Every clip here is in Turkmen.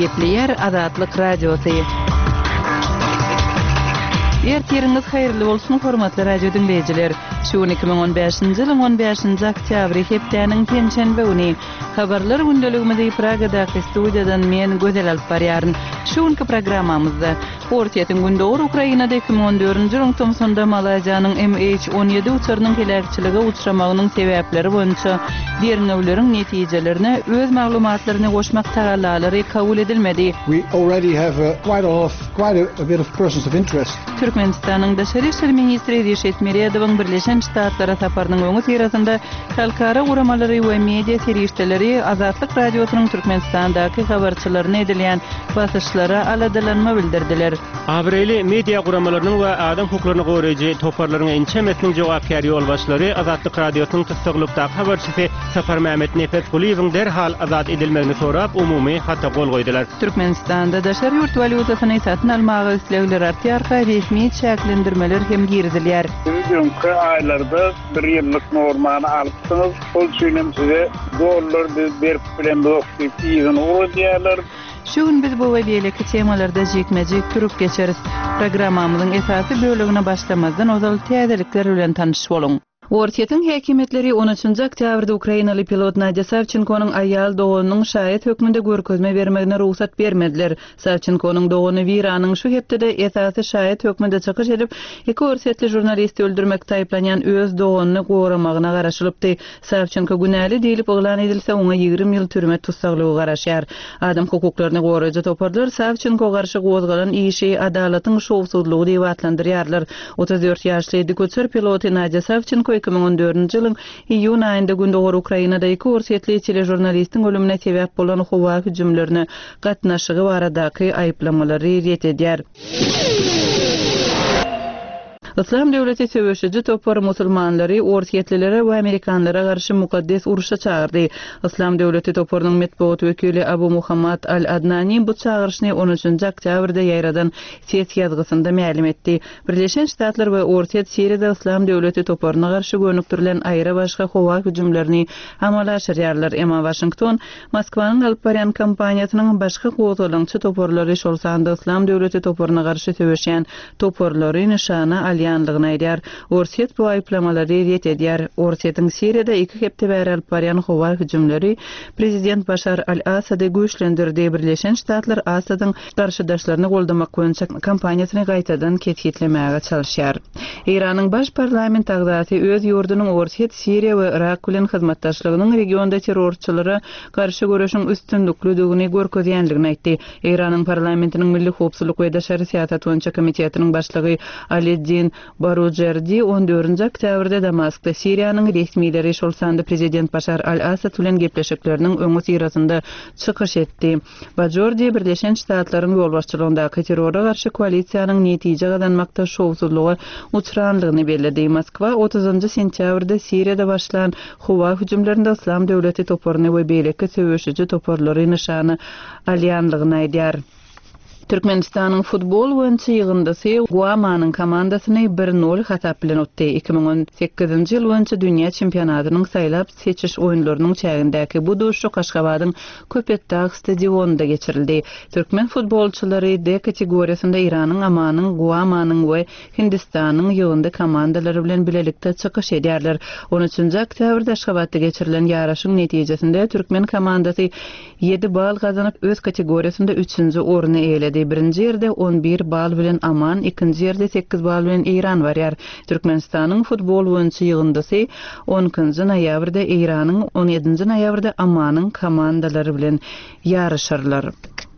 Gepleyer Azatlyk Radiosu. Ertiriniz hayırlı bolsun hormatly radio dinleyijiler. Şu 2015-nji ýylyň 15-nji oktýabry hepdeniň penşenbe güni habarlar gündeligimizde Pragadaky studiýadan men Gözel alyp barýaryn. Şuňky programmamyzda Ortiýetiň gündogur Ukrainada 2014-nji ýylyň Tomsonda Malaziýanyň MH17 uçarynyň helakçyligi uçramagynyň sebäpleri boýunça berňewleriň netijelerini öz maglumatlaryna goşmak tagallalary kabul edilmedi. We already have quite a bit of persons of interest. Türkmenistanyň daşary işler ministri Reşet Meredowyň Birleşen Ştatlara saparynyň öňü ýerinde halkara guramalary we media serişdeleri Azatlyk Radiosynyň Türkmenistandaky habarçylaryna edilýän basyşlara aladalanma bildirdiler. Abreli media guramalarynyň we adam hukuklaryny goraýjy toparlaryň ençemetiniň jogapkary ýolbaşlary Azatlyk Radiosynyň tutsaglykdaky habarçysy Safar Mehmet Nepetguliýewiň derhal azat edilmegini sorap umumy hata gol goýdylar. Türkmenistanda daşary ýurt walyutasyny satyn almagy islegler artýar, resmi çäklendirmeler hem girdilýär. Bugünkü aylarda bir ýyllyk normany alypsyňyz, ol üçin size dollar berip bilen dokdyp ýygyny urýarlar. Şu gün biz bu we beýleki temalarda jekmejek türüp geçeriz. Programmamyzyň esasy bölügine başlamazdan ozal täzelikler bilen tanyşyp boluň. Ortiýetiň häkimetleri 13-nji oktýabrda Ukrainaly pilot Nadya Savchenkonyň aýal doğunyň şahyt hökmünde görkezme bermegine ruhsat bermediler. Savchenkonyň doğuny Wiranyň şu hepde esasy şahyt hökmünde çykyş edip, iki orsetli jurnalisti öldürmekde aýplanýan öz doğunyny goramagyna garaşylypdy. Savchenko günäli diýilip oglan edilse oňa 20 ýyl türme tutsaklygy garaşýar. Adam hukuklaryny goraýjy toparlar Savchenko garşy gozgalan işi adalatyň şowsuzlygy diýip atlandyrýarlar. 34 ýaşly dikoçer pilot Nadya Savchenko 2014-nji ýylyň iýun aýynda gündogur Ukrainada iki orsetli telejurnalistiň ölümine sebäp bolan howa hüjümlerini gatnaşygy baradaky aýplamалary ret edýär. Islam döwleti söwüşiji topar musulmanlary, ortiýetlilere we Amerikanlara garşy mukaddes uruşa çağırdy. Islam döwleti toparynyň medeniýet wekili Abu Muhammad Al-Adnani bu çağırşyny 13-nji oktýabrda ýaýradan ses ýazgysynda ma'lum etdi. Birleşen Ştatlar we Ortiýet Siriýada Islam döwleti toparyna garşy gönüktirilen aýra başga howa hüjümlerini amala aşyrýarlar. Emma Washington, Moskwanyň alyp barýan kampaniýasynyň başga gowdalançy toparlary şolsanda Islam döwleti toparyna garşy söwüşýän toparlary nişana ýanlygyny aýdýar. Ortiýet bu aýplamalary ret edýär. Ortiýetiň Siriýada iki hepde bäri alyp barýan howa hüjümleri prezident Başar al-Asady güýçlendirdi. Birleşen Ştatlar Asadyň garşydaşlaryny goldamak boýunça kampaniýasyny gaýtadan ketgitlemäge çalyşýar. Iranyň baş parlament agzasy öz ýurdunyň Ortiýet, Siriýa we Irak bilen hyzmatdaşlygynyň regionda terrorçylara garşy görüşiň üstünlükligini görkezýänligini aýtdy. Iranyň parlamentiniň milli howpsuzlyk we daşary syýasat boýunça komitetiniň başlygy Aliddin Barujerdi 14-nji oktýabrda Damaskda Siriýanyň resmileri şolsanda prezident Başar al-Asad bilen gepleşikleriniň öňü sirasynda çykyş etdi. Barujerdi Birleşen Ştatlaryň ýolbaşçylygyndaky terrora garşy koalisiýanyň netije gazanmakda şowsuzlygy uçranlygyny bellädi. Moskwa 30-njy sentýabrda Siriýada başlanan howa hüjümlerinde Islam döwleti toparyny we beýleki söwüşiji toparlary nişany alýanlygyny aýdýar. Türkmenistanyň futbol boýunça ýygyndasy Guamanyň komandasyny 1-0 hatap bilen utdy. 2018-nji ýyl boýunça dünýä çempionatynyň saýlap seçiş oýunlarynyň çägindäki bu duşu Kaşgabadyň Köpetdağ stadionunda geçirildi. Türkmen futbolçylary D kategoriýasynda Iranyň, Amanyň, Guamanyň we Hindistanyň ýygyndy komandalary bilen bilelikde çykyş edýärler. 13-nji oktýabrda Aşgabatda geçirilen ýaraşyň netijesinde Türkmen komandasy 7 bal gazanyp öz kategoriýasynda 3-nji orny eýledi. Birinji ýerde 11 bal bilen Aman, ikinji ýerde 8 bal bilen Iran barýar. Türkmenistanyň futbol boýunça ýygyndasy 10-njy noýabrda Iranyň, 17-nji noýabrda Amanyň komandalary bilen ýarışarlar.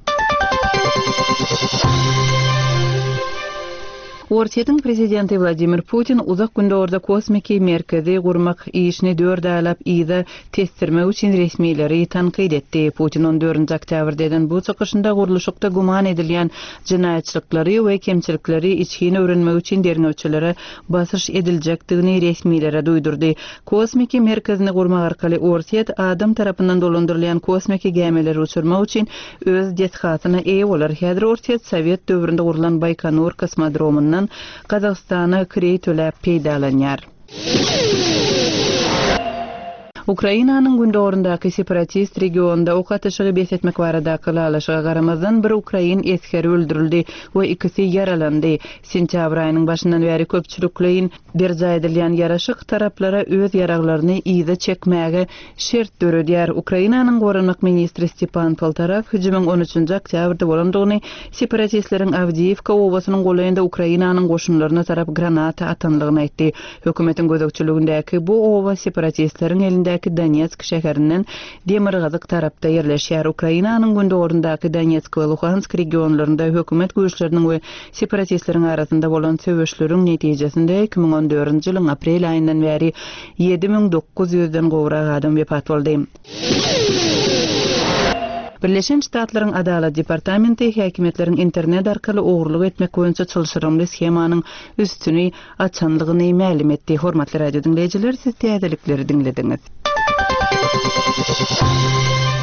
Ortiýetiň prezidenti Vladimir Putin uzak gündorda kosmiki merkezi gurmak işini 4 aýlap ýyda testirmek üçin resmileri tankyd etdi. Putin 14-nji oktýabrdan bu çykyşynda guruluşykda guman edilýän jinaýatçylyklary we kemçilikleri içine öwrenmek üçin derňewçilere basyş ediljekdigini resmilere duýdurdy. Kosmiki merkezini gurmak arkaly Ortiýet adam tarapyndan dolandyrylýan kosmiki gemileri uçurmak üçin öz dethatyna eýe bolar. Häzir Ortiýet Sowet döwründe gurulan Baykonur kosmodromundan Kazakstana kirey töläp peýdalanýar. Ukrainanyň gündorundaky separatist regionda ok atyşygy besetmek barada kılalaşyga garamazdan bir Ukrain eskeri öldürildi we ikisi yaralandy. Sentyabr aýynyň başyndan bäri köpçülikleýin berja edilýän yaraşyk taraplara öz yaraglaryny ýygy çekmäge şert döredýär. Ukrainanyň gorunmak ministri Stepan Poltorak hüjümüň 13-nji oktýabrda bolandygyny, separatistleriň Avdiivka owasynyň golayynda Ukrainanyň goşunlaryna tarap granata atanlygyny aýtdy. Hökümetiň gözekçiligindäki bu owa separatistleriň elindäki Donetsk şäherinden Demirgazyk tarapda ýerleşýär. Ukrainanyň gündorundaky Donetsk we Luhansk regionlarynda hökümet güýçleriniň we separatistleriň arasynda bolan söwüşleriň netijesinde 2014-nji ýylyň aprel aýyndan bäri 7900-den gowrak adam wepat boldy. Birleşen Ştatlaryň Adalet Departamenti häkimetleriň internet arkaly ogurlyk etmek boýunça çylşyrymly schemanyň üstüni açanlygyny ma'lum etdi. Hormatly radio dinleýijiler, siz täzelikleri dinlediňiz.